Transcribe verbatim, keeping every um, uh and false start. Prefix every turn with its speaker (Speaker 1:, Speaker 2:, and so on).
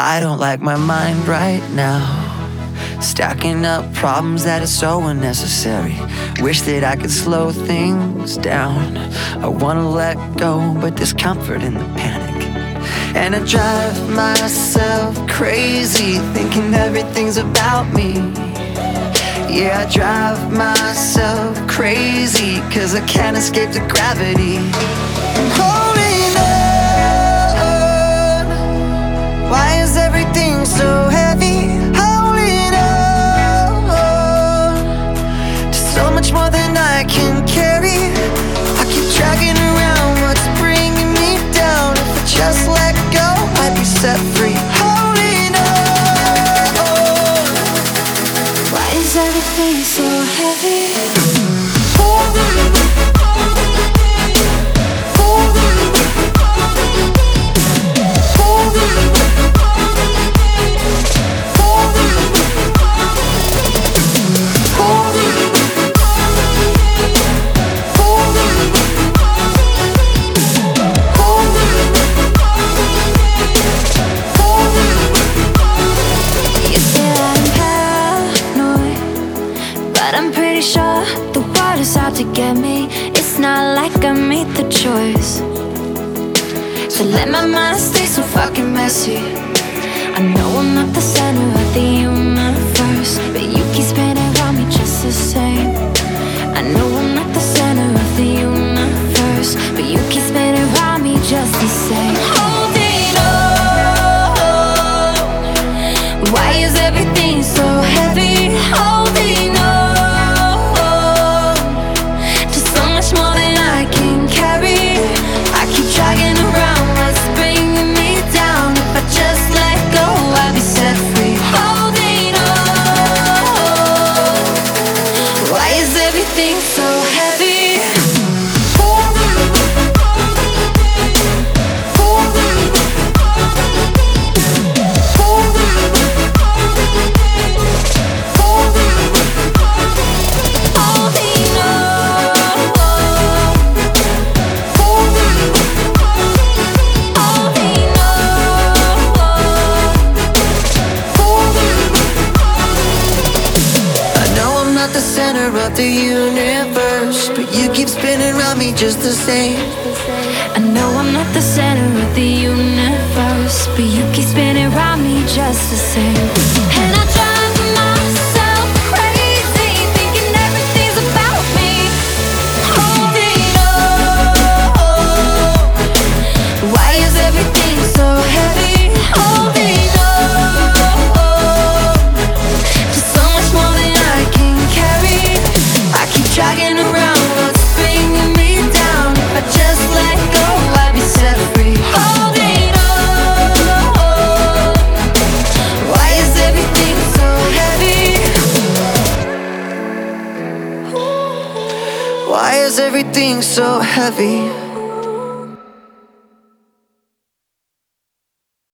Speaker 1: I don't like my mind right now, stacking up problems that are so unnecessary. Wish that I could slow things down. I wanna let go, but there's comfort in the panic. And I drive myself crazy, thinking everything's about me. Yeah, I drive myself crazy, cause I can't escape the gravity. I'm holding on. Why is everything so heavy? Holding on to so much more than I can carry. I keep dragging around what's bringing me down. If I just let go, I'd be set free. Holding on. Why is everything so heavy? Holding on. I'm pretty sure the world is out to get me. It's not like I made the choice, so let my mind stay so fucking messy. I know I'm not the center of the universe, but you keep spinning around me just the same. I know I'm not the center of the universe, but you keep spinning around me just the same. Holding on. Why is everything so heavy? Holding on. More than I can carry. I keep dragging around what's bringing me down. If I just let go, I'll be set free. Holding on. Why is everything so heavy? The center of the universe, but you keep spinning around me just the same. I know I'm not the center of the universe, but you keep spinning around me just the same. And I drive myself crazy, thinking everything's about me. Holding on. Why is everything so heavy? Holding on. Dragging around what's bringing me down. If I just let go, I'd be set free. Holding on. Why is everything so heavy? Why is everything so heavy?